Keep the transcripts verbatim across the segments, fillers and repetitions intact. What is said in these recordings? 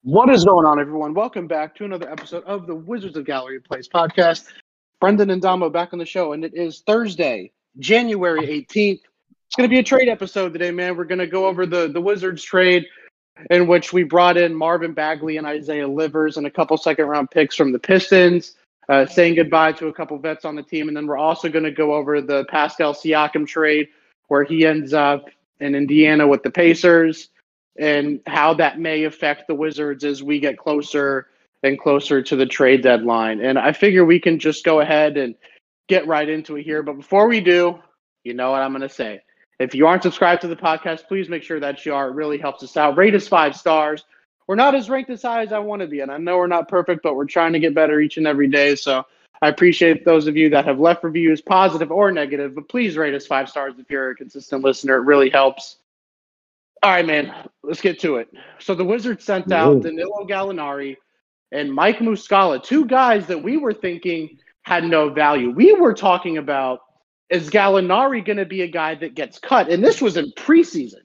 What is going on, everyone? Welcome back to another episode of the Wizards of Gallery Plays podcast. Brendan and Damo back on the show, and it is Thursday, January eighteenth. It's going to be a trade episode today, man. We're going to go over the, the Wizards trade in which we brought in Marvin Bagley and Isaiah Livers and a couple second-round picks from the Pistons, uh, saying goodbye to a couple vets on the team. And then we're also going to go over the Pascal Siakam trade where he ends up in Indiana with the Pacers, and how that may affect the Wizards as we get closer and closer to the trade deadline. And I figure we can just go ahead and get right into it here. But before we do, you know what I'm going to say. If you aren't subscribed to the podcast, please make sure that you are. It really helps us out. Rate us five stars. We're not as ranked as high as I want to be, and I know we're not perfect, but we're trying to get better each and every day. So I appreciate those of you that have left reviews, positive or negative, but please rate us five stars if you're a consistent listener. It really helps. All right, man, let's get to it. So the Wizards sent out Danilo Gallinari and Mike Muscala, two guys that we were thinking had no value. We were talking about, is Gallinari going to be a guy that gets cut? And this was in preseason.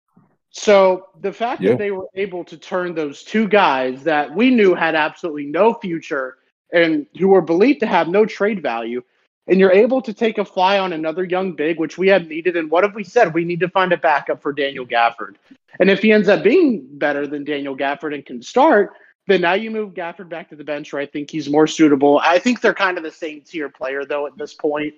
So the fact yeah. that they were able to turn those two guys that we knew had absolutely no future and who were believed to have no trade value, and you're able to take a fly on another young big, which we have needed. And what have we said? We need to find a backup for Daniel Gafford. And if he ends up being better than Daniel Gafford and can start, then now you move Gafford back to the bench where I think he's more suitable. I think they're kind of the same tier player, though, at this point.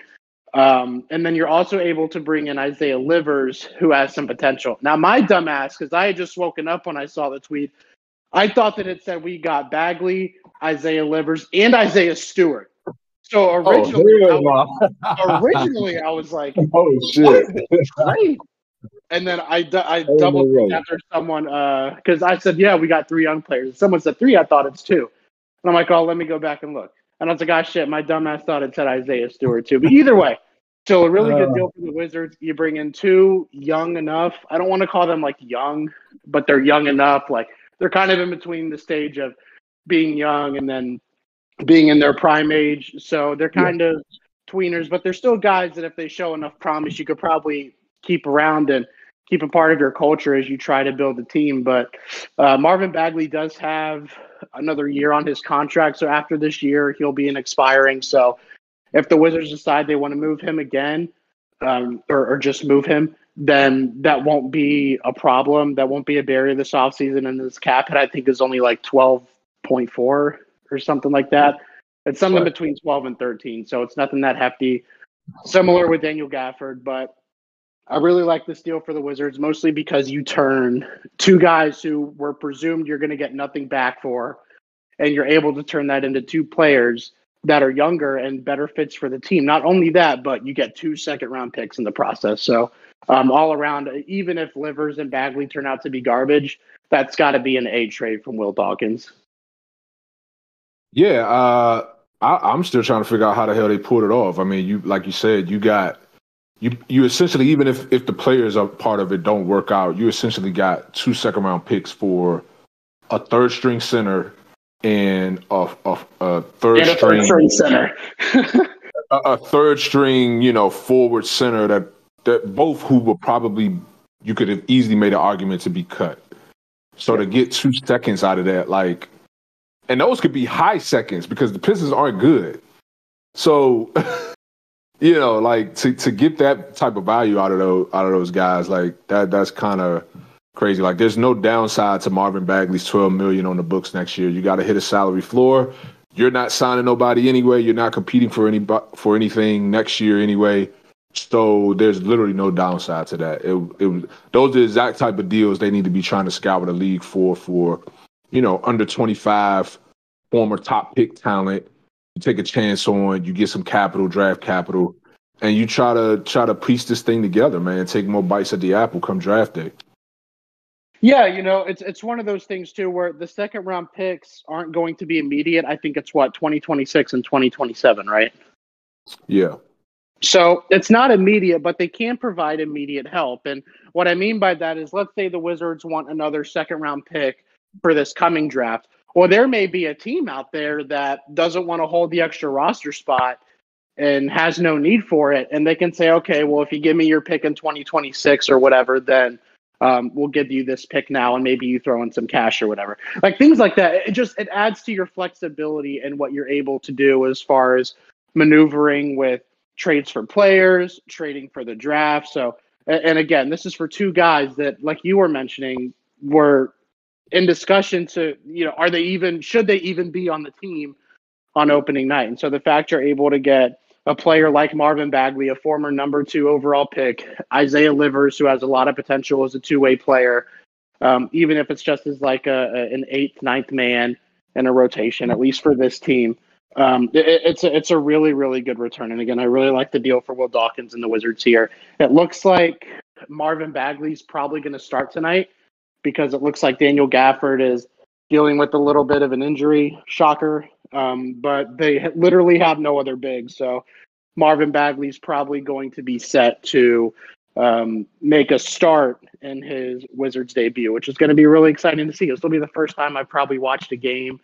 Um, and then you're also able to bring in Isaiah Livers, who has some potential. Now, my dumbass, because I had just woken up when I saw the tweet, I thought that it said we got Bagley, Isaiah Livers, and Isaiah Stewart. So originally, oh, I was, originally I was like, "Oh shit!" Right. And then I, I oh, double no after someone because uh, I said, "Yeah, we got three young players." Someone said three. I thought it's two. And I'm like, "Oh, let me go back and look." And I was like, "Ah, shit!" My dumbass thought it said Isaiah Stewart too. But either way, still a really good deal for the Wizards. You bring in two young enough. I don't want to call them like young, but they're young enough. Like they're kind of in between the stage of being young and then being in their prime age. So they're kind yeah. of tweeners, but they're still guys that if they show enough promise, you could probably keep around and keep a part of your culture as you try to build a team. But uh, Marvin Bagley does have another year on his contract. So after this year, he'll be an expiring. So if the Wizards decide they want to move him again um, or, or just move him, then that won't be a problem. That won't be a barrier this offseason. And this cap hit, I think, is only like twelve point four or something like that. It's something what? between twelve and thirteen, so it's nothing that hefty. Similar with Daniel Gafford, but I really like this deal for the Wizards, mostly because you turn two guys who were presumed you're going to get nothing back for, and you're able to turn that into two players that are younger and better fits for the team. Not only that, but you get two second-round picks in the process. So um, all around, even if Livers and Bagley turn out to be garbage, that's got to be an A trade from Will Dawkins. Yeah, uh, I, I'm still trying to figure out how the hell they pulled it off. I mean, you like you said, you got you you essentially, even if if the players are part of it don't work out, you essentially got two second round picks for a third string center and a a, a third and a string, third string center, a, a third string, you know, forward center that that both who were probably you could have easily made an argument to be cut. So yeah. to get two seconds out of that, like. And those could be high seconds because the Pistons aren't good. So, you know, like to, to get that type of value out of those out of those guys, like that that's kind of crazy. Like there's no downside to Marvin Bagley's twelve million dollars on the books next year. You got to hit a salary floor. You're not signing nobody anyway. You're not competing for any for anything next year anyway. So there's literally no downside to that. It, it those are the exact type of deals they need to be trying to scour the league for for. You know, under twenty-five, former top pick talent, you take a chance on, you get some capital, draft capital, and you try to try to piece this thing together, man. Take more bites at the apple come draft day. Yeah, you know, it's it's one of those things too where the second round picks aren't going to be immediate. I think it's what twenty twenty-six and twenty twenty-seven, right? Yeah. So it's not immediate, but they can provide immediate help. And what I mean by that is, let's say the Wizards want another second round pick for this coming draft. Well, there may be a team out there that doesn't want to hold the extra roster spot and has no need for it. And they can say, okay, well, if you give me your pick in twenty twenty-six or whatever, then Um, we'll give you this pick now, and maybe you throw in some cash or whatever. Like things like that. It just it adds to your flexibility and what you're able to do as far as maneuvering with trades for players, trading for the draft. So, and again, this is for two guys that, like you were mentioning, were in discussion to, you know, are they even, should they even be on the team on opening night? And so the fact you're able to get a player like Marvin Bagley, a former number two overall pick, Isaiah Livers, who has a lot of potential as a two-way player, um, even if it's just as like a, a, an eighth, ninth man in a rotation, at least for this team. Um, it, it's a, it's a really, really good return. And again, I really like the deal for Will Dawkins and the Wizards here. It looks like Marvin Bagley's probably going to start tonight because it looks like Daniel Gafford is dealing with a little bit of an injury, shocker. Um, but they ha- literally have no other bigs. So Marvin Bagley's probably going to be set to um, make a start in his Wizards debut, which is going to be really exciting to see. This will be the first time I've probably watched a game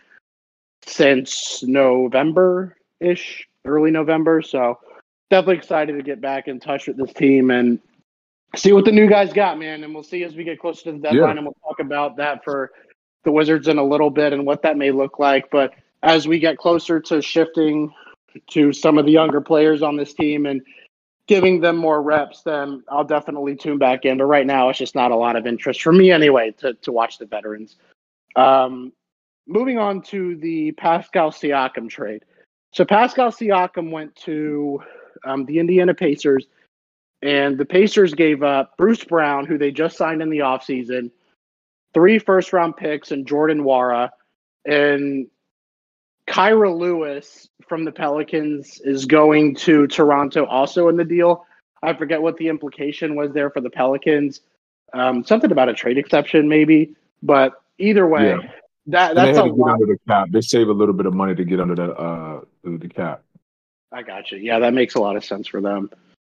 since November-ish, early November. So definitely excited to get back in touch with this team and see what the new guys got, man. And we'll see as we get closer to the deadline, Yeah. and we'll talk about that for the Wizards in a little bit and what that may look like. But as we get closer to shifting to some of the younger players on this team and giving them more reps, then I'll definitely tune back in. But right now, it's just not a lot of interest for me anyway to, to watch the veterans. Um, moving on to the Pascal Siakam trade. So Pascal Siakam went to um, the Indiana Pacers, and the Pacers gave up Bruce Brown, who they just signed in the offseason, three first-round picks, and Jordan Nwora. And Kyra Lewis from the Pelicans is going to Toronto also in the deal. I forget what the implication was there for the Pelicans. Um, something about a trade exception maybe. But either way, Yeah. that And they that's had a to get lot. under the cap. They save a little bit of money to get under the uh the cap. I got you. Yeah, that makes a lot of sense for them.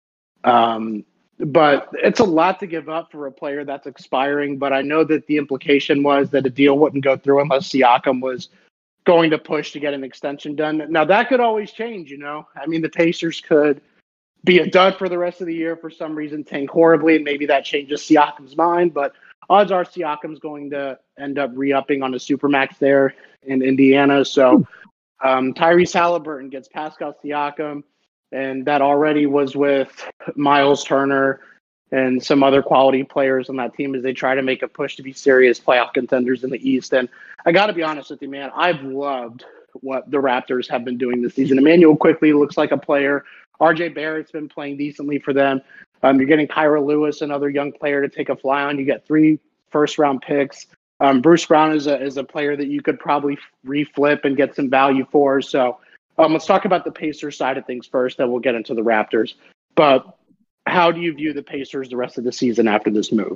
Um, but it's a lot to give up for a player that's expiring. But I know that the implication was that a deal wouldn't go through unless Siakam was going to push to get an extension done. Now, that could always change, you know. I mean, the Pacers could be a dud for the rest of the year for some reason, tank horribly, and maybe that changes Siakam's mind. But odds are Siakam's going to end up re-upping on a supermax there in Indiana. So um, Tyrese Halliburton gets Pascal Siakam, and that already was with Miles Turner and some other quality players on that team as they try to make a push to be serious playoff contenders in the East. And I got to be honest with you, man, I've loved what the Raptors have been doing this season. Emmanuel Quickley looks like a player. R J Barrett's been playing decently for them. Um, you're getting Kyra Lewis, another young player to take a fly on. You get three first-round picks. Um, Bruce Brown is a is a player that you could probably reflip and get some value for. So um, let's talk about the Pacers side of things first, then we'll get into the Raptors. But how do you view the Pacers the rest of the season after this move?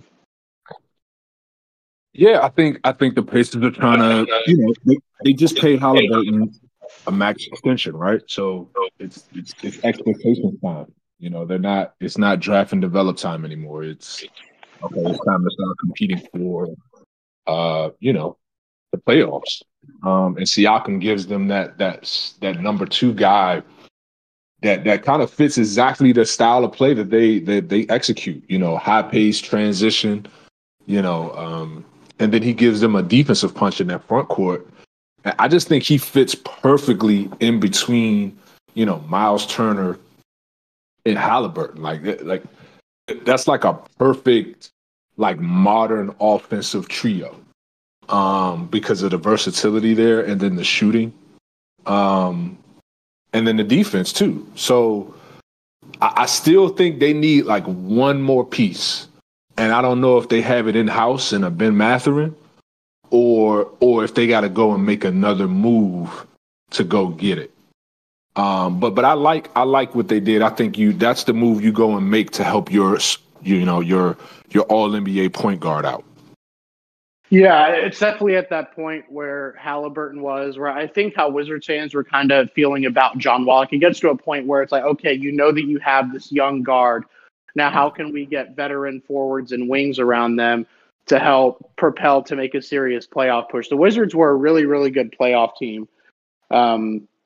Yeah, I think I think the Pacers are trying to, you know, they, they just pay Halliburton a max extension, right? So it's it's it's expectation time. You know, they're not. It's not draft and develop time anymore. It's okay. It's time to start competing for, uh, you know, the playoffs. Um, and Siakam gives them that that that number two guy that that kind of fits exactly the style of play that they that they execute. You know, high pace transition. You know, um, and then he gives them a defensive punch in that front court. And I just think he fits perfectly in between, you know, Miles Turner and Halliburton. Like, like that's like a perfect, like modern offensive trio. Um, because of the versatility there, and then the shooting, um, and then the defense too. So I, I still think they need like one more piece. And I don't know if they have it in house in a Ben Mathurin, or or if they got to go and make another move to go get it. Um, but but I like I like what they did. I think you that's the move you go and make to help your you know your your All N B A point guard out. Yeah, it's definitely at that point where Halliburton was, where I think how Wizards fans were kind of feeling about John Wall. It gets to a point where it's like, okay, you know that you have this young guard. Now, how can we get veteran forwards and wings around them to help propel to make a serious playoff push? The Wizards were a really, really good playoff team um,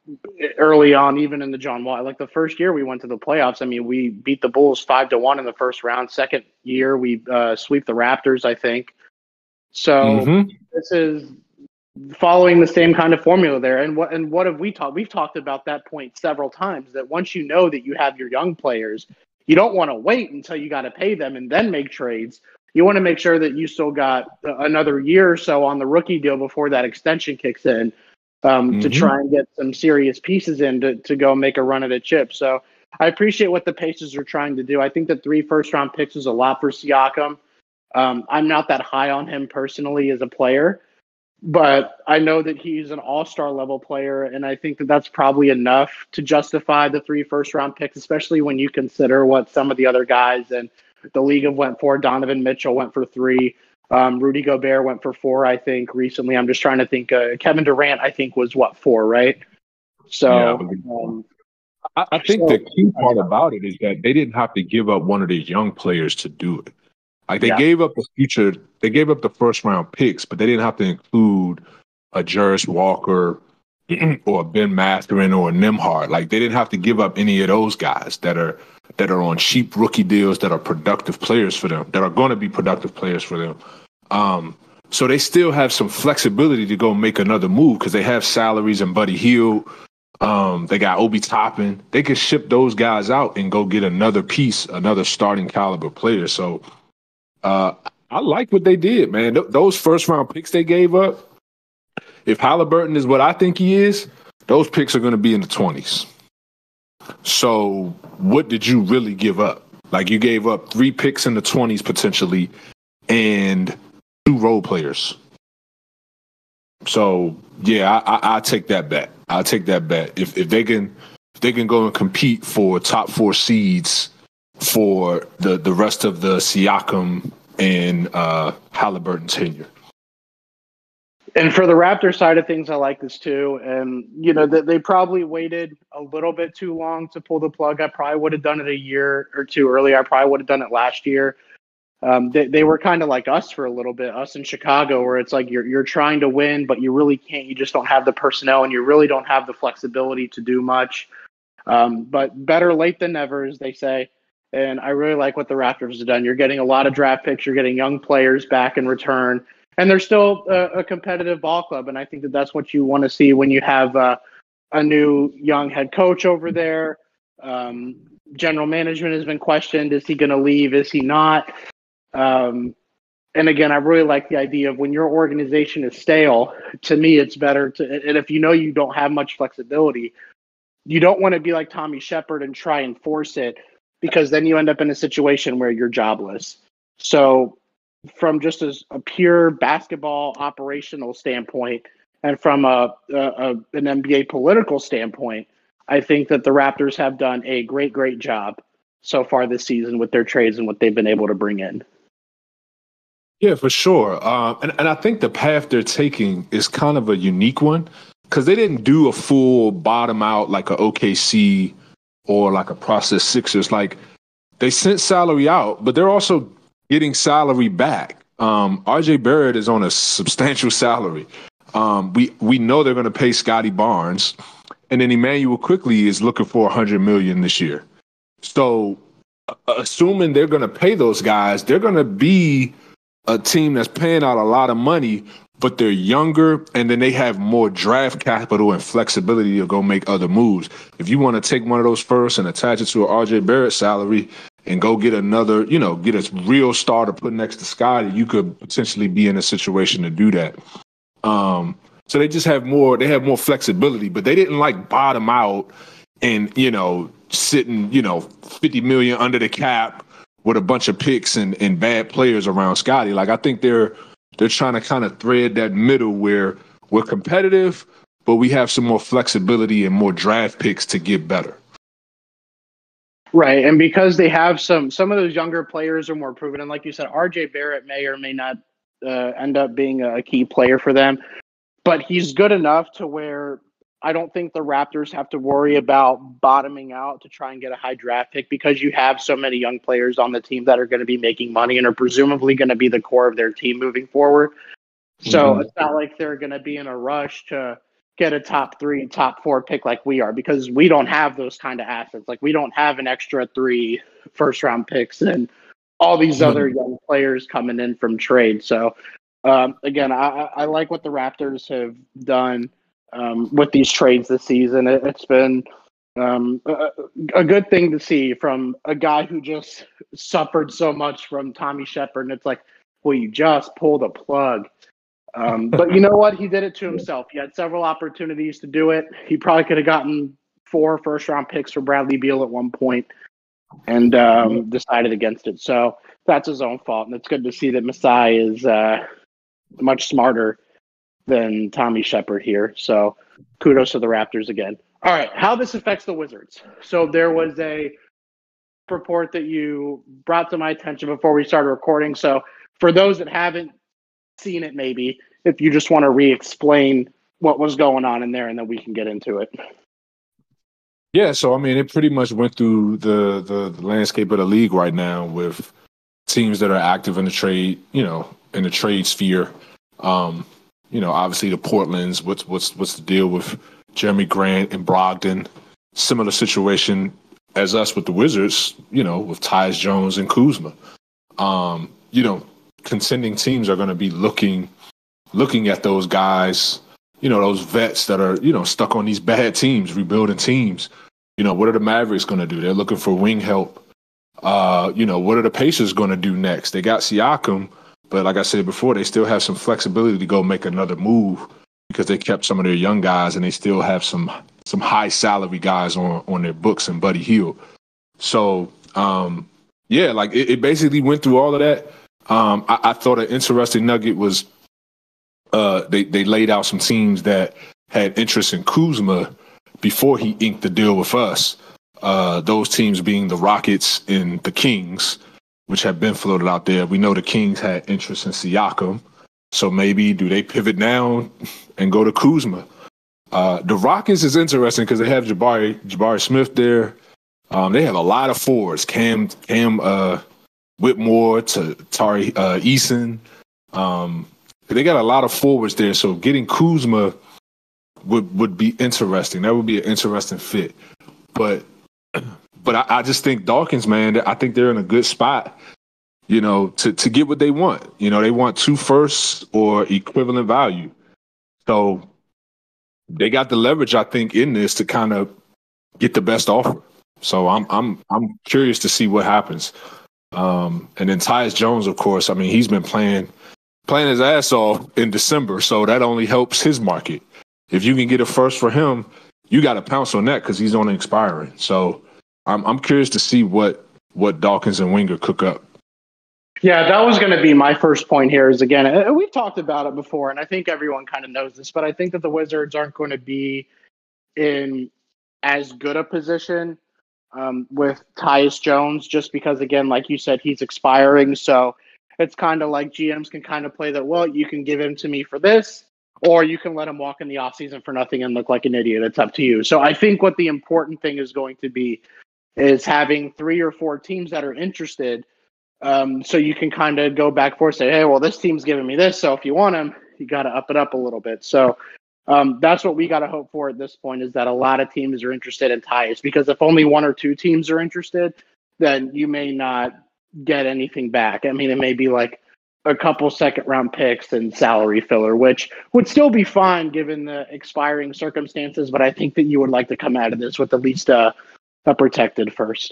early on, even in the John Wall, like the first year we went to the playoffs. I mean, we beat the Bulls five to one in the first round. Second year, we uh, sweep the Raptors, I think. So Mm-hmm. this is following the same kind of formula there. And what and what have we talked? We've talked about that point several times. That once you know that you have your young players, you don't want to wait until you got to pay them and then make trades. You want to make sure that you still got another year or so on the rookie deal before that extension kicks in. Um, mm-hmm. to try and get some serious pieces in to, to go make a run at a chip. So I appreciate what the Pacers are trying to do. I think the three first round picks is a lot for Siakam. Um, I'm not that high on him personally as a player, but I know that he's an all-star level player, and I think that that's probably enough to justify the three first round picks, especially when you consider what some of the other guys in the league have went for. Donovan Mitchell went for three. Um, Rudy Gobert went for four, I think, recently. I'm just trying to think. Uh, Kevin Durant, I think, was, what, four, right? So yeah, um, I, I think so, the key part about it is that they didn't have to give up one of these young players to do it. Like, they yeah. gave up the future, they gave up the first-round picks, but they didn't have to include a Jarris Walker or a Ben Mathurin or a Nembhard. Like, they didn't have to give up any of those guys that are that are on cheap rookie deals, that are productive players for them, that are going to be productive players for them. Um, so they still have some flexibility to go make another move because they have salaries and Buddy Hield. Um, they got Obi Toppin. They could ship those guys out and go get another piece, another starting caliber player. So uh, I like what they did, man. Th- those first round picks they gave up, if Halliburton is what I think he is, those picks are going to be in the twenties. So what did you really give up? Like, you gave up three picks in the twenties potentially and two role players. So, yeah, I, I, I'll take that bet. I'll take that bet. If if they can if they can go and compete for top four seeds for the, the rest of the Siakam and uh, Halliburton tenure. And for the Raptors side of things, I like this too. And, you know, they, they probably waited a little bit too long to pull the plug. I probably would have done it a year or two earlier. I probably would have done it last year. Um, they, they were kind of like us for a little bit, us in Chicago, where it's like you're you're trying to win, but you really can't. You just don't have the personnel, and you really don't have the flexibility to do much. Um, but better late than never, as they say. And I really like what the Raptors have done. You're getting a lot of draft picks. You're getting young players back in return. And they're still a, a competitive ball club, and I think that that's what you want to see when you have uh, a new young head coach over there. Um, general management has been questioned. Is he going to leave? Is he not? Um, and again, I really like the idea of when your organization is stale, to me, it's better to, and if you know you don't have much flexibility, you don't want to be like Tommy Shepard and try and force it, because then you end up in a situation where you're jobless. So from just as a pure basketball operational standpoint and from a, a, an N B A political standpoint, I think that the Raptors have done a great, great job so far this season with their trades and what they've been able to bring in. Yeah, for sure. Um, and, and I think the path they're taking is kind of a unique one because they didn't do a full bottom out like a O K C or like a process Sixers. Like, they sent salary out, but they're also getting salary back. Um, R J Barrett is on a substantial salary. Um, we we know they're going to pay Scotty Barnes, and then Emmanuel Quickley is looking for one hundred million dollars this year. So, uh, assuming they're going to pay those guys, they're going to be a team that's paying out a lot of money, but they're younger, and then they have more draft capital and flexibility to go make other moves. If you want to take one of those first and attach it to an R J Barrett salary and go get another, you know, get a real star to put next to Scotty, you could potentially be in a situation to do that. Um, so they just have more, they have more flexibility, but they didn't like bottom out and, you know, sitting, you know, fifty million under the cap with a bunch of picks and, and bad players around Scotty. Like, I think they're, they're trying to kind of thread that middle where we're competitive, but we have some more flexibility and more draft picks to get better. Right, and because they have some some of those younger players are more proven, and like you said, R J Barrett may or may not uh, end up being a key player for them, but he's good enough to where I don't think the Raptors have to worry about bottoming out to try and get a high draft pick, because you have so many young players on the team that are going to be making money and are presumably going to be the core of their team moving forward. So mm-hmm. It's not like they're going to be in a rush to get a top three, top four pick like we are, because we don't have those kind of assets. Like we don't have an extra three first round picks and all these other young players coming in from trade. So um, again, I, I like what the Raptors have done um, with these trades this season. It, it's been um, a, a good thing to see from a guy who just suffered so much from Tommy Shepard. And it's like, well, you just pulled a plug. Um, but you know what? He did it to himself. He had several opportunities to do it. He probably could have gotten four first round picks for Bradley Beal at one point and um, decided against it. So that's his own fault. And it's good to see that Masai is uh, much smarter than Tommy Shepard here. So kudos to the Raptors again. All right, how this affects the Wizards. So there was a report that you brought to my attention before we started recording. So for those that haven't seen it, maybe if you just want to re-explain what was going on in there, and then we can get into it. Yeah, so I mean, it pretty much went through the, the the landscape of the league right now with teams that are active in the trade, you know, in the trade sphere. Um, you know, obviously the Portlands. What's what's what's the deal with Jeremy Grant and Brogdon? Similar situation as us with the Wizards. You know, with Tyus Jones and Kuzma. Um, you know, contending teams are going to be looking looking at those guys. You know, those vets that are, you know, stuck on these bad teams, rebuilding teams. You know, what are the Mavericks going to do? They're looking for wing help. Uh, you know, what are the Pacers going to do next? They got Siakam, but like I said before, they still have some flexibility to go make another move because they kept some of their young guys and they still have some some high salary guys on, on their books and Buddy Hield. So, um, yeah, like it, it basically went through all of that. Um, I, I thought an interesting nugget was Uh, they, they laid out some teams that had interest in Kuzma before he inked the deal with us. Uh, those teams being the Rockets and the Kings, which have been floated out there. We know the Kings had interest in Siakam. So maybe do they pivot now and go to Kuzma? Uh, the Rockets is interesting because they have Jabari, Jabari Smith there. Um, they have a lot of forwards. Cam Cam uh, Whitmore to Tari uh, Eason. Um They got a lot of forwards there, so getting Kuzma would would be interesting. That would be an interesting fit. But but I, I just think Dawkins, man, I think they're in a good spot, you know, to, to get what they want. You know, they want two firsts or equivalent value. So they got the leverage, I think, in this to kind of get the best offer. So I'm I'm I'm curious to see what happens. Um, and then Tyus Jones, of course, I mean, he's been playing playing his ass off in December, so that only helps his market. If you can get a first for him, you got to pounce on that because he's on expiring. So I'm I'm curious to see what what Dawkins and Winger cook up. Yeah, that was going to be my first point here. Is again, we've talked about it before, and I think everyone kind of knows this, but I think that the Wizards aren't going to be in as good a position um, with Tyus Jones, just because, again, like you said, he's expiring, so. It's kind of like G Ms can kind of play that, well, you can give him to me for this, or you can let him walk in the offseason for nothing and look like an idiot. It's up to you. So I think what the important thing is going to be is having three or four teams that are interested um, so you can kind of go back and forth and say, hey, well, this team's giving me this, so if you want him, you got to up it up a little bit. So um, that's what we got to hope for at this point is that a lot of teams are interested in Tyus, because if only one or two teams are interested, then you may not get anything back. I mean, it may be like a couple second round picks and salary filler, which would still be fine given the expiring circumstances. But I think that you would like to come out of this with at least a, a protected first.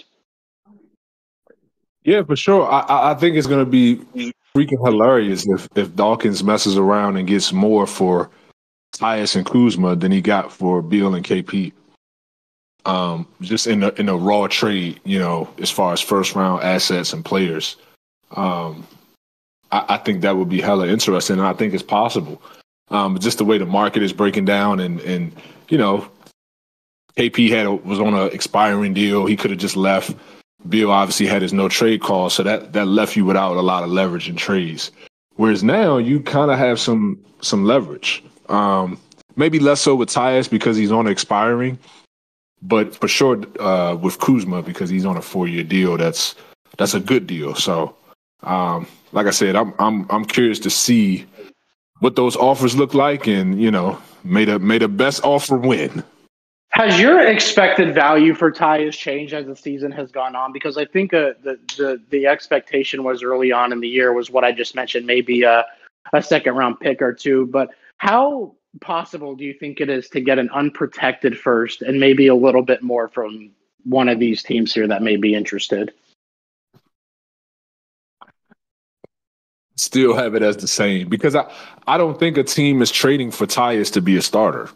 Yeah, for sure. I, I think it's going to be freaking hilarious if, if Dawkins messes around and gets more for Tyus and Kuzma than he got for Beal and K P. Um, just in a, in a raw trade, you know, as far as first round assets and players. Um, I, I think that would be hella interesting, and I think it's possible. Um, just the way the market is breaking down, and, and you know, K P had a, was on an expiring deal. He could have just left. Beal obviously had his no trade clause, so that, that left you without a lot of leverage in trades. Whereas now you kind of have some some leverage. Um, maybe less so with Tyus because he's on expiring. But for sure, uh, with Kuzma, because he's on a four-year deal, that's that's a good deal. So, um, like I said, I'm I'm I'm curious to see what those offers look like, and you know, May the may the best offer win. Has your expected value for Tyus changed as the season has gone on? Because I think uh, the, the the expectation was early on in the year was what I just mentioned, maybe a, a second round pick or two. But how possible do you think it is to get an unprotected first and maybe a little bit more from one of these teams here that may be interested? Still have it as the same because I, I don't think a team is trading for Tyus to be a starter.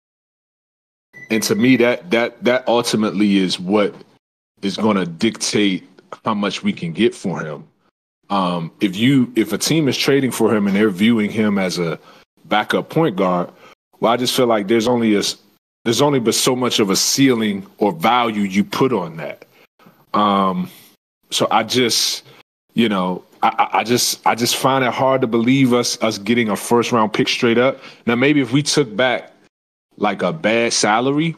And to me, that that that ultimately is what is going to dictate how much we can get for him. Um, if you if a team is trading for him and they're viewing him as a backup point guard, well, I just feel like there's only a there's only but so much of a ceiling or value you put on that. Um, so I just, you know, I, I just I just find it hard to believe us us getting a first round pick straight up. Now, maybe if we took back like a bad salary,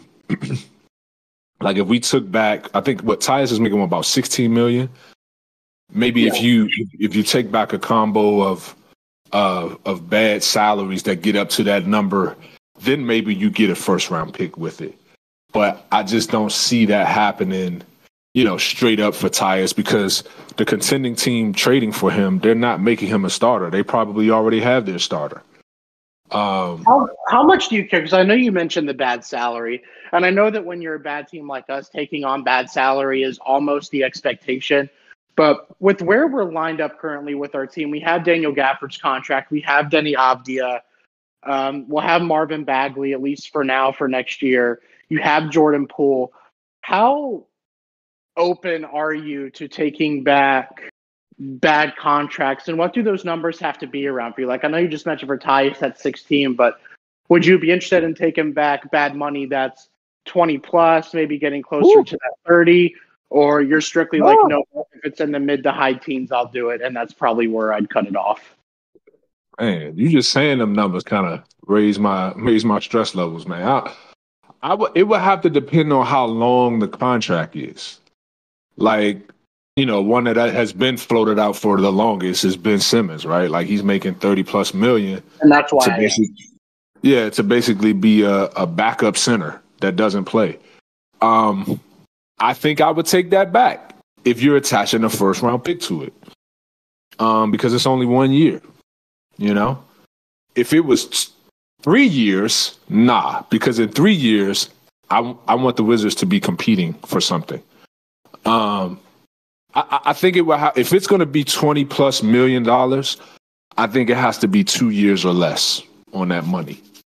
like if we took back, I think what Tyus is making about sixteen million. Maybe yeah. if you if you take back a combo of uh, of bad salaries that get up to that number, then maybe you get a first round pick with it. But I just don't see that happening, you know, straight up for Tyus because the contending team trading for him, they're not making him a starter. They probably already have their starter. Um, how, how much do you care? Because I know you mentioned the bad salary, and I know that when you're a bad team like us, taking on bad salary is almost the expectation. But with where we're lined up currently with our team, we have Daniel Gafford's contract, we have Denny Avdia, um, we'll have Marvin Bagley, at least for now, for next year. You have Jordan Poole. How open are you to taking back bad contracts, and what do those numbers have to be around for you? Like, I know you just mentioned for Tyus at sixteen, but would you be interested in taking back bad money that's twenty plus, maybe getting closer Ooh. to that thirty, or you're strictly Whoa. like, no, if it's in the mid to high teens, I'll do it, and that's probably where I'd cut it off? Man, you just saying them numbers kind of raise my raise my stress levels, man. I, I would it would have to depend on how long the contract is. Like, you know, one that has been floated out for the longest is Ben Simmons, right? Like he's making thirty plus million. And that's why. To yeah, to basically be a, a backup center that doesn't play. Um, I think I would take that back if you're attaching a first round pick to it. Um, because it's only one year, you know? If it was t- three years, nah, because in three years, I, I want the Wizards to be competing for something. Um, I, I think it will ha- if it's going to be twenty plus million dollars, I think it has to be two years or less on that money.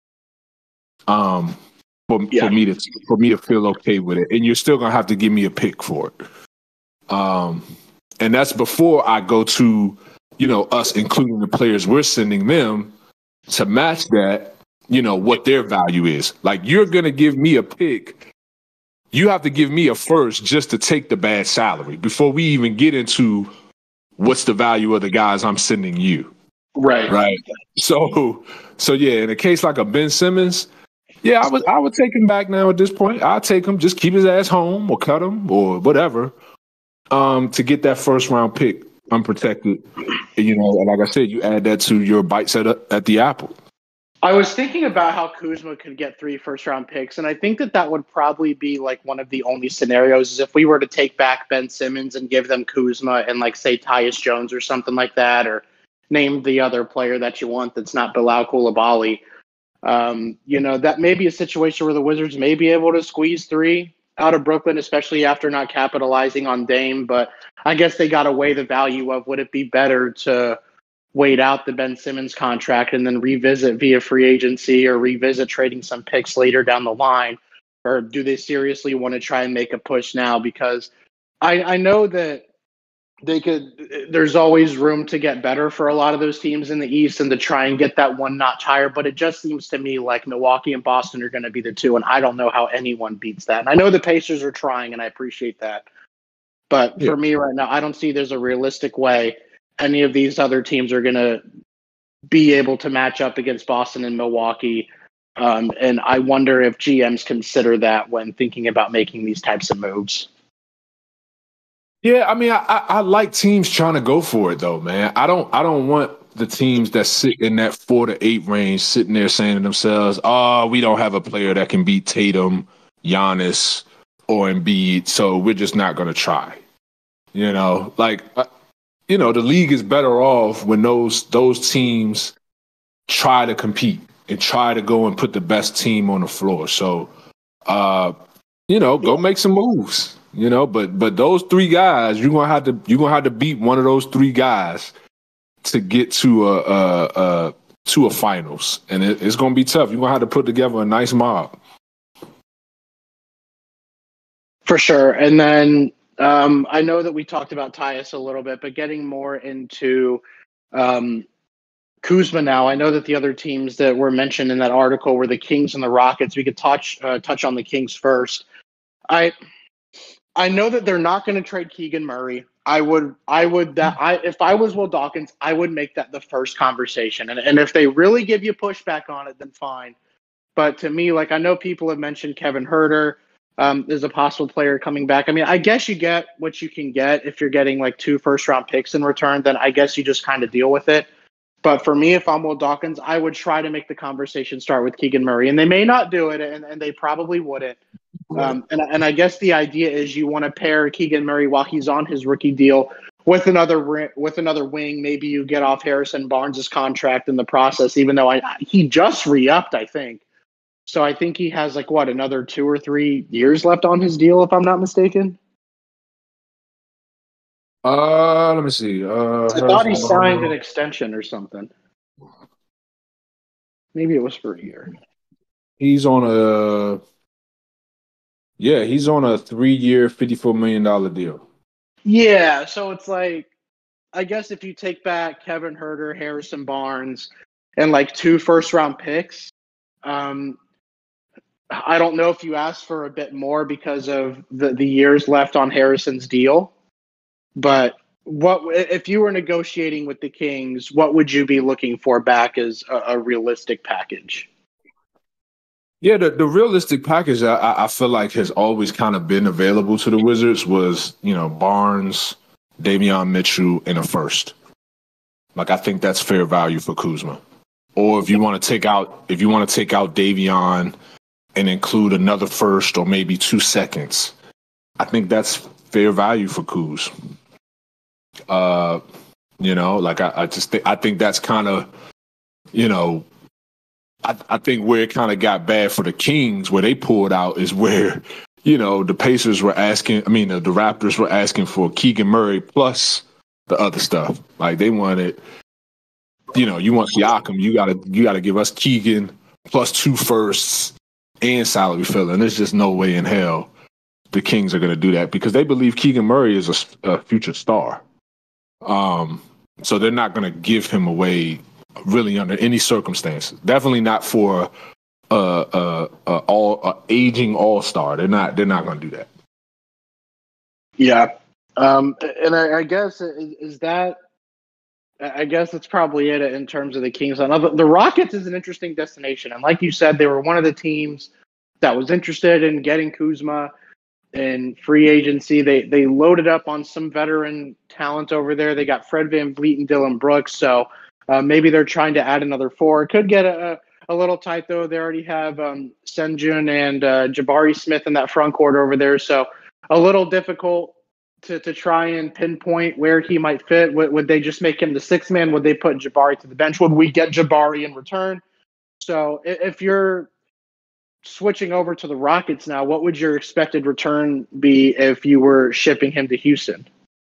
Um, for, yeah. for me to for me to feel okay with it, and you're still gonna have to give me a pick for it. Um, and that's before I go to, you know, us including the players we're sending them to match that, you know, what their value is. Like you're gonna give me a pick. You have to give me a first just to take the bad salary before we even get into what's the value of the guys I'm sending you. Right. Right. So, so yeah, in a case like a Ben Simmons, yeah, I would I would take him back now at this point. I'll take him, just keep his ass home or cut him or whatever, um, to get that first round pick unprotected. You know, and like I said, you add that to your bites at, at the apple. I was thinking about how Kuzma could get three first round picks, and I think that that would probably be like one of the only scenarios is if we were to take back Ben Simmons and give them Kuzma and like say Tyus Jones or something like that, or name the other player that you want that's not Bilal Coulibaly. Um, you know, that may be a situation where the Wizards may be able to squeeze three out of Brooklyn, especially after not capitalizing on Dame. But I guess they got to weigh the value of, would it be better to wait out the Ben Simmons contract and then revisit via free agency or revisit trading some picks later down the line? Or do they seriously want to try and make a push now? Because I, I know that they could, there's always room to get better for a lot of those teams in the East and to try and get that one notch higher. But it just seems to me like Milwaukee and Boston are going to be the two. And I don't know how anyone beats that. And I know the Pacers are trying, and I appreciate that. But yeah. for me right now, I don't see there's a realistic way any of these other teams are going to be able to match up against Boston and Milwaukee. Um, and I wonder if G Ms consider that when thinking about making these types of moves. Yeah, I mean, I, I, I like teams trying to go for it, though, man. I don't, I don't want the teams that sit in that four to eight range sitting there saying to themselves, "Oh, we don't have a player that can beat Tatum, Giannis, or Embiid, so we're just not going to try." You know, like, uh, you know, the league is better off when those those teams try to compete and try to go and put the best team on the floor. So, uh, you know, go make some moves. You know, but but those three guys, you're gonna have to you're gonna have to beat one of those three guys to get to a, a, a to a finals, and it, it's gonna be tough. You're gonna have to put together a nice mob. For sure. And then um, I know that we talked about Tyus a little bit, but getting more into um, Kuzma now. I know that the other teams that were mentioned in that article were the Kings and the Rockets. We could touch uh, touch on the Kings first. I I know that they're not going to trade Keegan Murray. I would I would that I if I was Will Dawkins, I would make that the first conversation. And and if they really give you pushback on it, then fine. But to me, like I know people have mentioned Kevin Huerter. Um, is a possible player coming back. I mean, I guess you get what you can get if you're getting like two first round picks in return, then I guess you just kind of deal with it. But for me, if I'm Will Dawkins, I would try to make the conversation start with Keegan Murray. And they may not do it, and, and they probably wouldn't. Um, and, and I guess the idea is you want to pair Keegan Murray while he's on his rookie deal with another with another wing. Maybe you get off Harrison Barnes' contract in the process, even though I, he just re-upped, I think. So I think he has like what another two or three years left on his deal, if I'm not mistaken. Uh, let me see. Uh, I thought he signed an extension or something. Maybe it was for a year. He's on a yeah, he's on a three-year, fifty-four million dollar deal. Yeah, so it's like I guess if you take back Kevin Huerter, Harrison Barnes, and like two first-round picks. Um, I don't know if you asked for a bit more because of the, the years left on Harrison's deal, but what if you were negotiating with the Kings, what would you be looking for back as a, a realistic package? Yeah, the, the realistic package I, I feel like has always kind of been available to the Wizards was, you know, Barnes, Davion Mitchell, and a first. Like, I think that's fair value for Kuzma. Or if you want to take out if you want to take out Davion and include another first or maybe two seconds, I think that's fair value for Kuz. Uh, you know, like I, I just think I think that's kind of, you know, I, I think where it kind of got bad for the Kings, where they pulled out, is where, you know, the Pacers were asking. I mean, the, the Raptors were asking for Keegan Murray plus the other stuff. Like they wanted, you know, you want Siakam, you gotta you gotta give us Keegan plus two firsts and salary filler. And there's just no way in hell the Kings are going to do that because they believe Keegan Murray is a, a future star. Um, so they're not going to give him away really under any circumstances. Definitely not for a, a, a all a aging all star. They're not. They're not going to do that. Yeah, um, and I, I guess is, is that. I guess that's probably it in terms of the Kings. The Rockets is an interesting destination. And like you said, they were one of the teams that was interested in getting Kuzma in free agency. They they loaded up on some veteran talent over there. They got Fred VanVleet and Dylan Brooks. So uh, maybe they're trying to add another four. It could get a, a little tight, though. They already have um, Sengun and uh, Jabari Smith in that front court over there. So a little difficult to, to try and pinpoint where he might fit. Would, would they just make him the sixth man? Would they put Jabari to the bench? Would we get Jabari in return? So if you're switching over to the Rockets now, what would your expected return be if you were shipping him to Houston?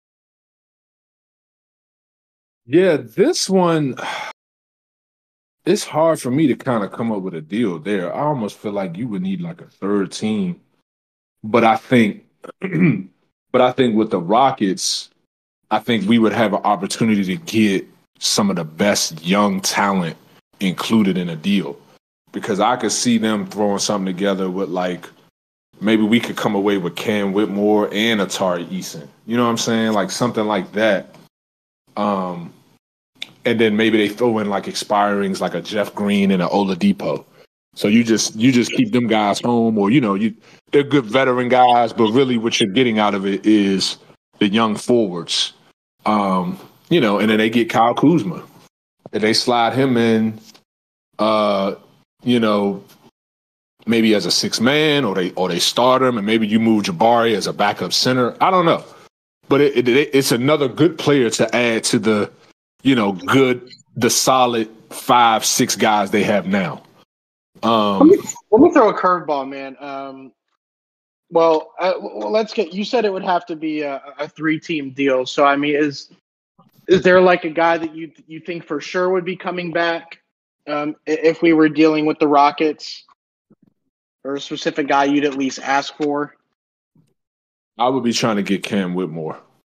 Yeah, this one, it's hard for me to kind of come up with a deal there. I almost feel like you would need like a third team. But I think But I think with the Rockets, I think we would have an opportunity to get some of the best young talent included in a deal. Because I could see them throwing something together with, like, maybe we could come away with Cam Whitmore and Atari Eason. You know what I'm saying? Like something like that. Um, and then maybe they throw in like expirings like a Jeff Green and an Oladipo. So you just you just keep them guys home, or you know, you they're good veteran guys, but really what you're getting out of it is the young forwards. Um, you know, and then they get Kyle Kuzma. and they slide him in, uh, you know, maybe as a six man, or they or they start him, and maybe you move Jabari as a backup center. I don't know, but it, it, it's another good player to add to the, you know, good the solid five six guys they have now. Um, let, me, let me throw a curveball, man. Um, well, uh, well, let's get. You said it would have to be a, a three-team deal. So, I mean, is is there like a guy that you you think for sure would be coming back um, if we were dealing with the Rockets, or a specific guy you'd at least ask for? I would be trying to get Cam Whitmore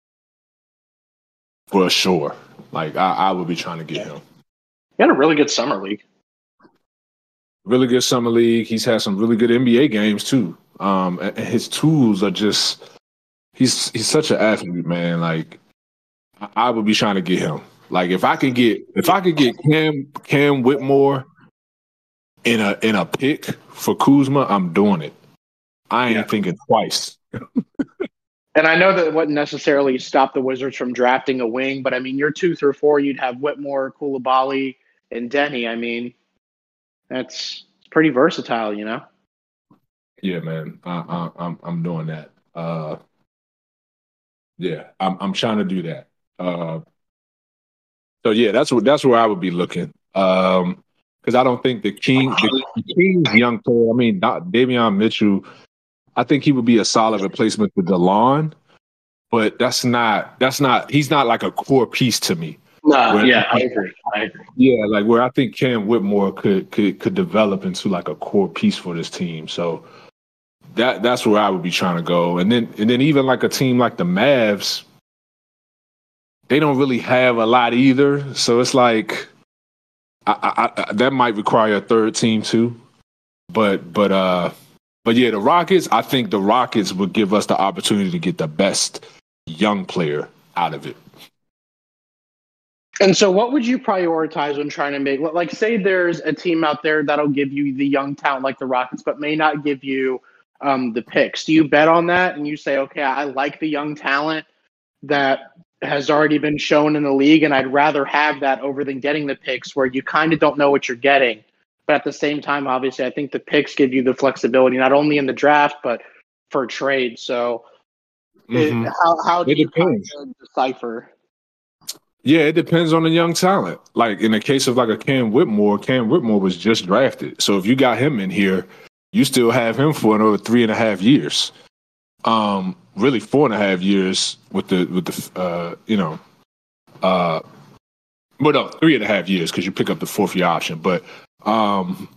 for sure. Like I, I would be trying to get him. He had a really good summer league. Really good summer league. He's had some really good N B A games too. Um, and his tools are just he's he's such an athlete, man. Like I would be trying to get him. Like if I could get if I could get Cam Cam Whitmore in a in a pick for Kuzma, I'm doing it. I ain't yeah. thinking twice. And I know that wouldn't necessarily stop the Wizards from drafting a wing, but I mean, you're two through four, you'd have Whitmore, Coulibaly, and Denny. I mean, that's pretty versatile, you know. Yeah, man, I, I, I'm I'm doing that. Uh, yeah, I'm I'm trying to do that. Uh, so yeah, that's what that's where I would be looking. Um, because I don't think the King the, the King's young player. I mean, Davion Mitchell. I think he would be a solid replacement for DeLon, but that's not that's not he's not like a core piece to me. No, yeah, I agree. I agree. Yeah, like where I think Cam Whitmore could could could develop into like a core piece for this team. So that that's where I would be trying to go. And then and then even like a team like the Mavs, they don't really have a lot either. So it's like I, I, I, that might require a third team too. But but uh. But yeah, the Rockets, I think the Rockets would give us the opportunity to get the best young player out of it. And so what would you prioritize when trying to make, like, say there's a team out there that'll give you the young talent like the Rockets, but may not give you um, the picks. Do you bet on that? And you say, okay, I like the young talent that has already been shown in the league, and I'd rather have that over than getting the picks where you kind of don't know what you're getting. But at the same time, obviously, I think the picks give you the flexibility, not only in the draft, but for trade. So mm-hmm. it, how, how do it you kind of decipher? Yeah, it depends on the young talent. Like in the case of like a Cam Whitmore, Cam Whitmore was just drafted. So if you got him in here, you still have him for another three and a half years. Um, really four and a half years with the, with the uh, you know, uh, well, no, three and a half years because you pick up the fourth year option. But Um,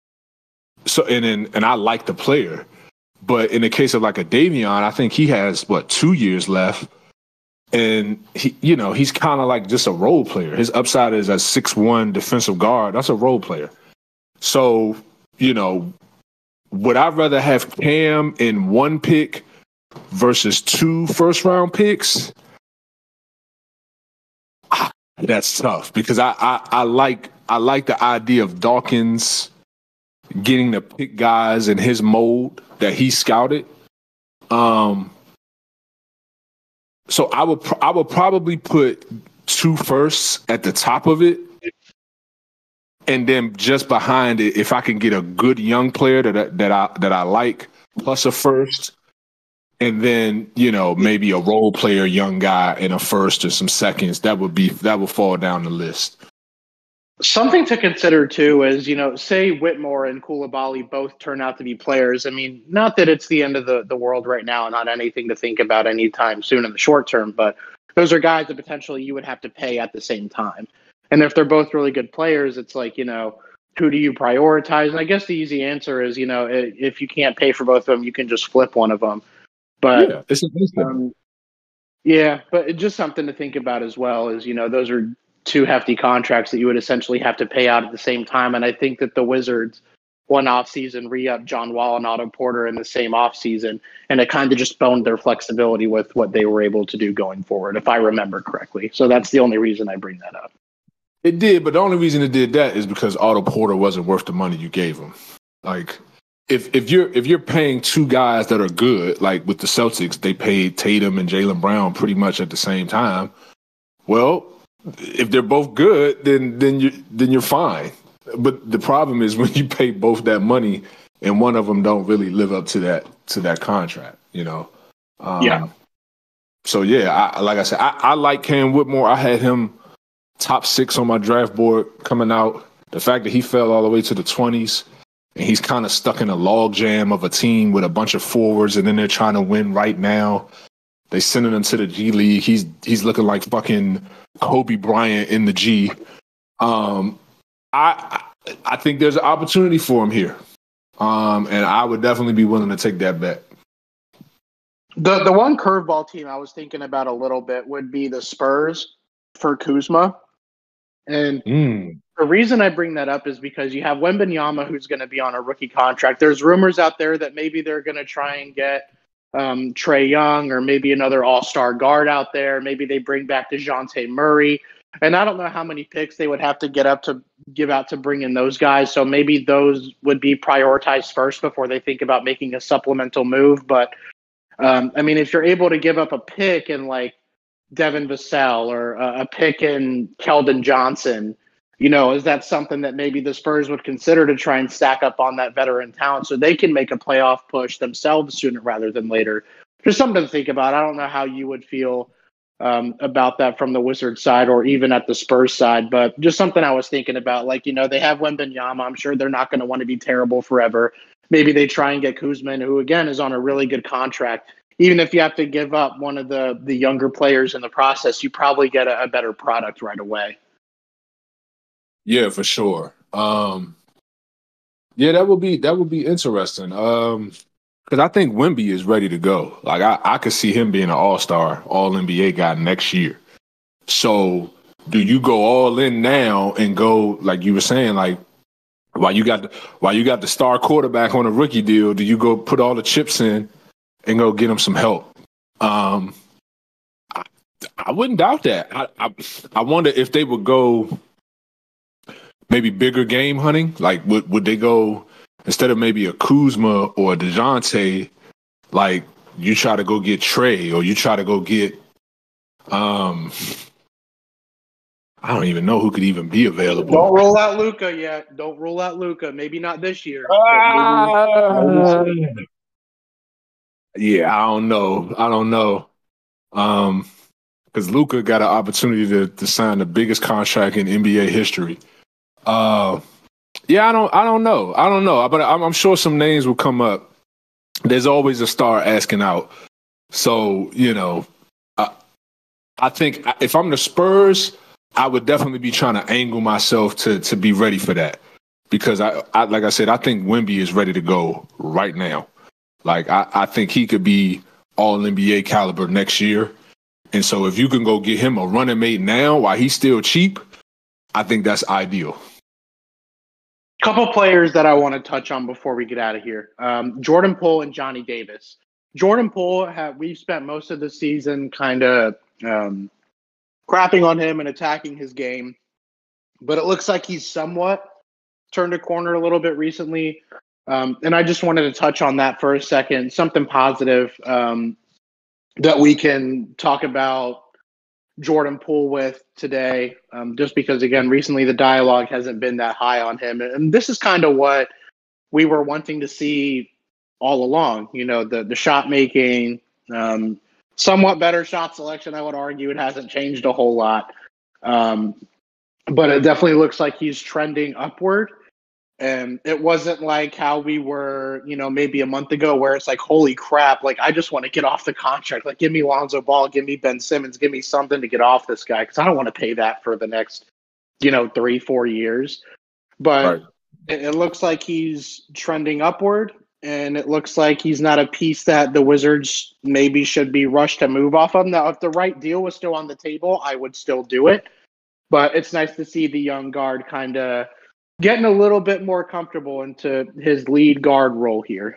so and then and I like the player, but in the case of like a Davion, I think he has what two years left, and he, you know, he's kind of like just a role player. His upside is a six one defensive guard. That's a role player. So you know, would I rather have Cam in one pick versus two first round picks? That's tough because I I, I like. I like the idea of Dawkins getting to pick guys in his mold that he scouted. Um, so I would I would probably put two firsts at the top of it, and then just behind it, if I can get a good young player that that I that I like, plus a first, and then you know maybe a role player, young guy, and a first or some seconds. That would be that would fall down the list. Something to consider, too, is, you know, say Whitmore and Coulibaly both turn out to be players. I mean, not that it's the end of the, the world right now, not anything to think about anytime soon in the short term, but those are guys that potentially you would have to pay at the same time. And if they're both really good players, it's like, you know, who do you prioritize? And I guess the easy answer is, you know, if you can't pay for both of them, you can just flip one of them. But, yeah, it's um, yeah, but it's just something to think about as well is, you know, those are two hefty contracts that you would essentially have to pay out at the same time. And I think that the Wizards one offseason re-up John Wall and Otto Porter in the same offseason, and it kind of just boned their flexibility with what they were able to do going forward, if I remember correctly. So that's the only reason I bring that up. It did, but the only reason it did that is because Otto Porter wasn't worth the money you gave him. Like, if if you're if you're paying two guys that are good, like with the Celtics, they paid Tatum and Jaylen Brown pretty much at the same time. Well, if they're both good, then then you then you're fine. But the problem is when you pay both that money and one of them don't really live up to that to that contract, you know. Um, yeah. So yeah, I, like I said, I, I like Cam Whitmore. I had him top six on my draft board coming out. The fact that he fell all the way to the twenties and he's kind of stuck in a log jam of a team with a bunch of forwards, and then they're trying to win right now. They sending him to the G League. He's he's looking like fucking Kobe Bryant in the G. Um, I I think there's an opportunity for him here, um, and I would definitely be willing to take that bet. The the one curveball team I was thinking about a little bit would be the Spurs for Kuzma. And mm. the reason I bring that up is because you have Wembanyama, who's going to be on a rookie contract. There's rumors out there that maybe they're going to try and get um, Trae Young or maybe another all-star guard out there. Maybe they bring back DeJounte Murray. And I don't know how many picks they would have to get up to give out to bring in those guys. So maybe those would be prioritized first before they think about making a supplemental move. But Um, I mean, if you're able to give up a pick in like Devin Vassell or a, a pick in Keldon Johnson, you know, is that something that maybe the Spurs would consider to try and stack up on that veteran talent so they can make a playoff push themselves sooner rather than later? Just something to think about. I don't know how you would feel um, about that from the Wizards side or even at the Spurs side, but just something I was thinking about. Like, you know, they have Wembanyama. I'm sure they're not going to want to be terrible forever. Maybe they try and get Kuzma, who, again, is on a really good contract. Even if you have to give up one of the, the younger players in the process, you probably get a, a better product right away. Yeah, for sure. Um, yeah, that would be that would be interesting. Um, because I think Wemby is ready to go. Like I, I could see him being an all-star, all N B A guy next year. So do you go all in now and go, like you were saying, like while you got the, while you got the star quarterback on a rookie deal, do you go put all the chips in and go get him some help? Um, I, I wouldn't doubt that. I, I I wonder if they would go maybe bigger game hunting. Like would would they go instead of maybe a Kuzma or a DeJounte, like you try to go get Trae or you try to go get um I don't even know who could even be available. Don't roll out Luka yet. Don't roll out Luka. Maybe not this year. Uh, maybe, yeah, I don't know. I don't know. Um, because Luka got an opportunity to, to sign the biggest contract in N B A history. Uh, yeah, I don't. I don't know. I don't know. But I'm, I'm sure some names will come up. There's always a star asking out. So you know, I, I think if I'm the Spurs, I would definitely be trying to angle myself to to be ready for that, because I, I like I said, I think Wemby is ready to go right now. Like I, I think he could be all N B A caliber next year, and so if you can go get him a running mate now while he's still cheap, I think that's ideal. Couple players that I want to touch on before we get out of here: um, Jordan Poole and Johnny Davis. Jordan Poole, have we've spent most of the season kind of um, crapping on him and attacking his game, but it looks like he's somewhat turned a corner a little bit recently. Um, and I just wanted to touch on that for a second, something positive um, that we can talk about Jordan Poole with today, um, just because, again, recently the dialogue hasn't been that high on him. And this is kind of what we were wanting to see all along, you know, the, the shot making, um, somewhat better shot selection. I would argue it hasn't changed a whole lot. Um, but it definitely looks like he's trending upward. And it wasn't like how we were, you know, maybe a month ago where it's like, holy crap, like I just want to get off the contract. Like, give me Lonzo Ball, give me Ben Simmons, give me something to get off this guy, because I don't want to pay that for the next, you know, three, four years. But right. it, it looks like he's trending upward, and it looks like he's not a piece that the Wizards maybe should be rushed to move off of. Now, if the right deal was still on the table, I would still do it. But it's nice to see the young guard kind of getting a little bit more comfortable into his lead guard role here.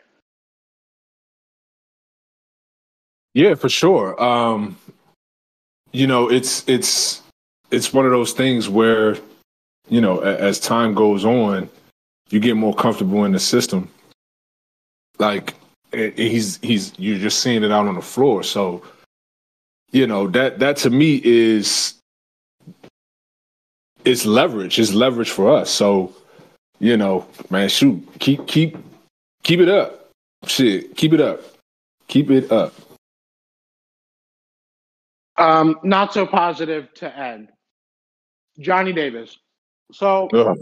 Yeah, for sure. Um, you know, it's it's it's one of those things where, you know, as time goes on, you get more comfortable in the system. Like he's he's you're just seeing it out on the floor. So, you know, that that to me is it's leverage. It's leverage for us. So, you know, man, shoot, keep keep keep it up. Shit, keep it up. Keep it up. Um, not so positive to end. Johnny Davis. So Ugh.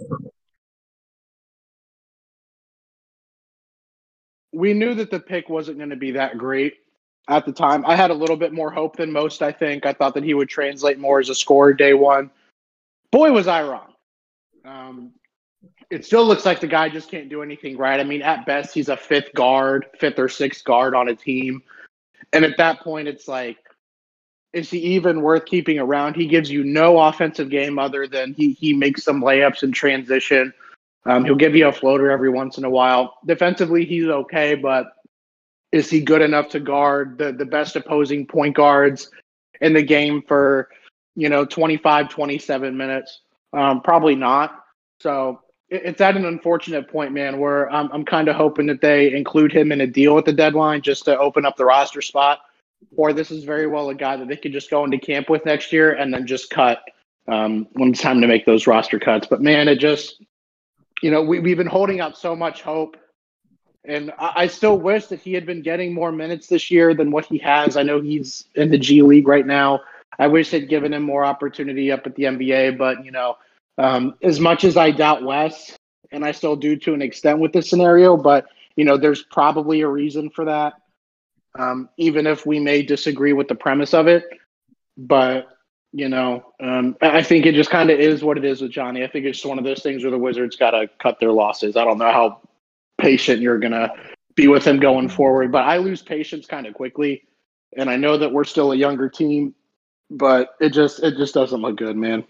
we knew that the pick wasn't going to be that great at the time. I had a little bit more hope than most, I think. I thought that he would translate more as a scorer day one. Boy, was I wrong. Um, it still looks like the guy just can't do anything right. I mean, at best, he's a fifth guard, fifth or sixth guard on a team. And at that point, it's like, is he even worth keeping around? He gives you no offensive game other than he he makes some layups in transition. Um, he'll give you a floater every once in a while. Defensively, he's okay, but is he good enough to guard the, the best opposing point guards in the game for, you know, twenty-five, twenty-seven minutes? Um, probably not. So it, it's at an unfortunate point, man, where I'm, I'm kind of hoping that they include him in a deal at the deadline just to open up the roster spot. Or this is very well a guy that they could just go into camp with next year and then just cut um, when it's time to make those roster cuts. But, man, it just, you know, we, we've been holding out so much hope. And I, I still wish that he had been getting more minutes this year than what he has. I know he's in the G League right now. I wish they'd given him more opportunity up at the N B A. But, you know, um, as much as I doubt Wes, and I still do to an extent with this scenario, but, you know, there's probably a reason for that. Um, even if we may disagree with the premise of it. But, you know, um, I think it just kind of is what it is with Johnny. I think it's just one of those things where the Wizards got to cut their losses. I don't know how patient you're going to be with him going forward, but I lose patience kind of quickly. And I know that we're still a younger team, but it just it just doesn't look good, man.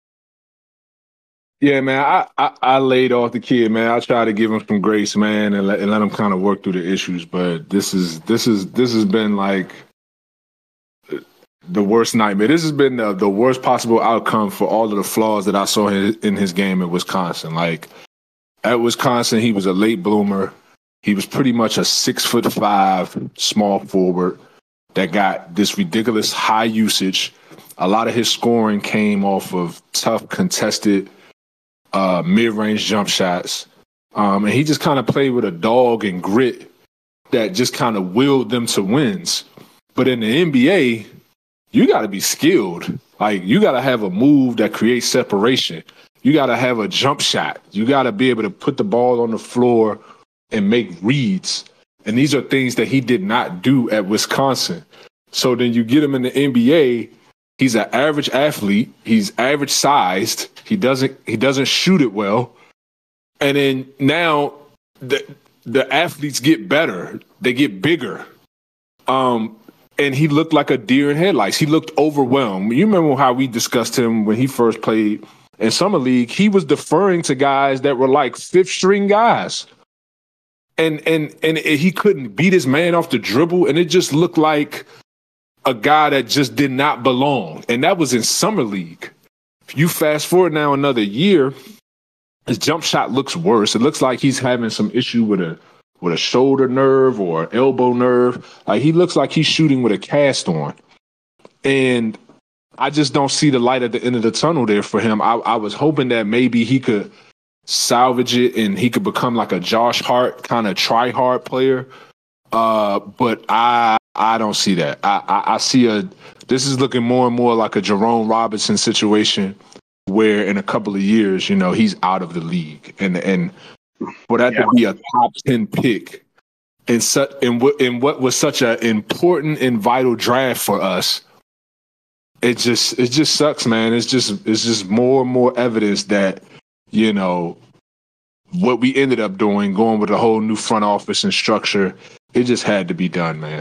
Yeah, man, I, I, I laid off the kid, man. I tried to give him some grace, man, and let, and let him kind of work through the issues. But this is this is this has been like the worst nightmare. This has been the, the worst possible outcome for all of the flaws that I saw in, in his game at Wisconsin. Like at Wisconsin, he was a late bloomer. He was pretty much a six foot five small forward that got this ridiculous high usage. A lot of his scoring came off of tough contested Uh, mid-range jump shots. Um, and he just kind of played with a dog and grit that just kind of willed them to wins. But in the N B A, you got to be skilled. Like, you got to have a move that creates separation. You got to have a jump shot. You got to be able to put the ball on the floor and make reads. And these are things that he did not do at Wisconsin. So then you get him in the N B A. He's an average athlete. He's average sized. He doesn't he doesn't shoot it well. And then now the the athletes get better. They get bigger. Um, and he looked like a deer in headlights. He looked overwhelmed. You remember how we discussed him when he first played in Summer League? He was deferring to guys that were like fifth string guys. And and and he couldn't beat his man off the dribble. And it just looked like a guy that just did not belong. And that was in Summer League. If you fast forward now another year, his jump shot looks worse. It looks like he's having some issue with a with a shoulder nerve or elbow nerve. Like he looks like he's shooting with a cast on. And I just don't see the light at the end of the tunnel there for him. I, I was hoping that maybe he could salvage it and he could become like a Josh Hart kind of try-hard player. Uh, but I I don't see that. I, I, I see a this is looking more and more like a Jerome Robinson situation where in a couple of years, you know, he's out of the league. And and for that yeah. to be a top ten pick in such in what in what was such an important and vital draft for us, it just it just sucks, man. It's just it's just more and more evidence that, you know, what we ended up doing, going with a whole new front office and structure, it just had to be done, man.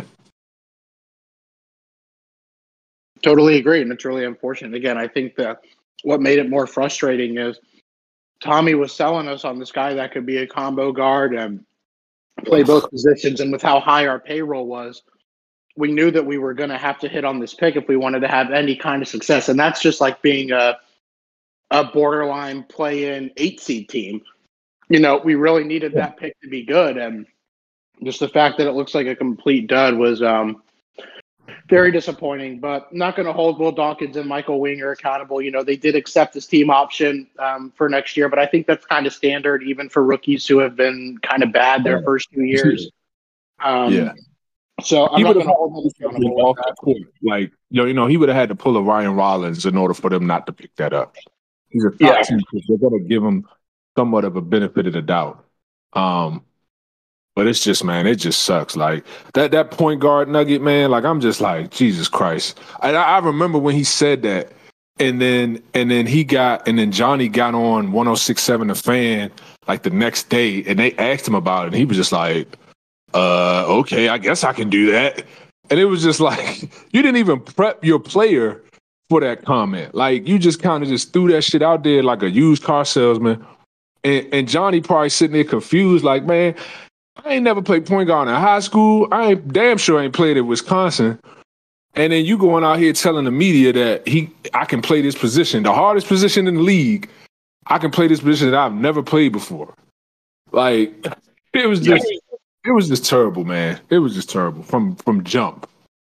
Totally agree, and it's really unfortunate. Again, I think that what made it more frustrating is Tommy was selling us on this guy that could be a combo guard and play both positions, and with how high our payroll was, we knew that we were going to have to hit on this pick if we wanted to have any kind of success, and that's just like being a a borderline play-in eight-seed team. You know, we really needed that pick to be good, and just the fact that it looks like a complete dud was um, very disappointing. But not going to hold Will Dawkins and Michael Winger accountable. You know, they did accept this team option um, for next year, but I think that's kind of standard even for rookies who have been kind of bad their first few years. Um, yeah. So I'm he not would have going to hold them accountable off with the that. court. Like, you know, you know, he would have had to pull a Ryan Rollins in order for them not to pick that up. He's a top Yeah. team coach. They're going to give him somewhat of a benefit of the doubt. Um, but it's just, man, it just sucks. Like that that point guard nugget, man. Like I'm just like Jesus Christ. I, I remember when he said that, and then and then he got and then Johnny got on one oh six point seven The Fan like the next day, and they asked him about it, and he was just like, uh, okay, I guess I can do that. And it was just like, you didn't even prep your player for that comment. Like, you just kind of just threw that shit out there like a used car salesman. And, and Johnny probably sitting there confused, like, man, I ain't never played point guard in high school. I ain't damn sure I ain't played at Wisconsin. And then you going out here telling the media that he, I can play this position, the hardest position in the league. I can play this position that I've never played before. Like, it was just... Yeah. It was just terrible, man. It was just terrible from from jump.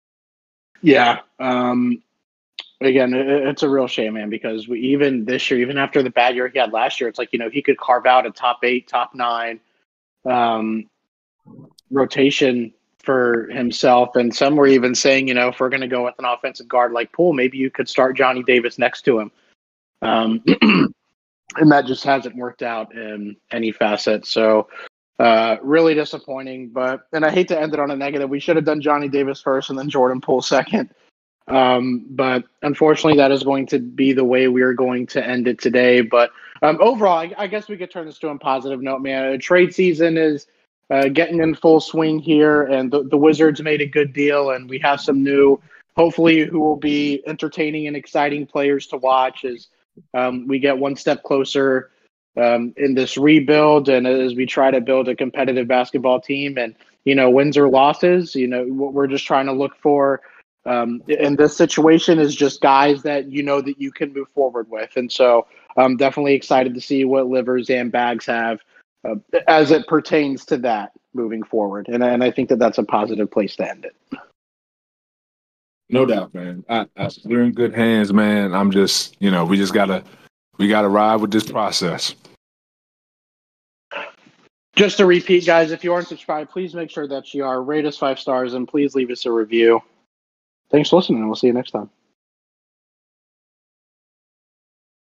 Yeah. Um, again, it, it's a real shame, man, because we, even this year, even after the bad year he had last year, it's like, you know, he could carve out a top eight, top nine um, rotation for himself. And some were even saying, you know, if we're going to go with an offensive guard like Poole, maybe you could start Johnny Davis next to him. Um, and that just hasn't worked out in any facet. So, Uh, really disappointing, but and I hate to end it on a negative. We should have done Johnny Davis first and then Jordan Poole second. Um, but unfortunately, that is going to be the way we are going to end it today. But um, overall, I, I guess we could turn this to a positive note, man. Trade season is uh, getting in full swing here, and the, the Wizards made a good deal, and we have some new, hopefully, who will be entertaining and exciting players to watch as um, we get one step closer um, in this rebuild, and as we try to build a competitive basketball team. And you know, wins or losses, you know, what we're just trying to look for um, in this situation is just guys that you know that you can move forward with. And so I'm definitely excited to see what Livers and Bags have uh, as it pertains to that moving forward. And, and I think that that's a positive place to end it. No doubt, man. I, I, we're in good hands, man. I'm just, you know, we just gotta, we gotta ride with this process. Just to repeat, guys, if you aren't subscribed, please make sure that you are. Rate us five stars and please leave us a review. Thanks for listening, and we'll see you next time.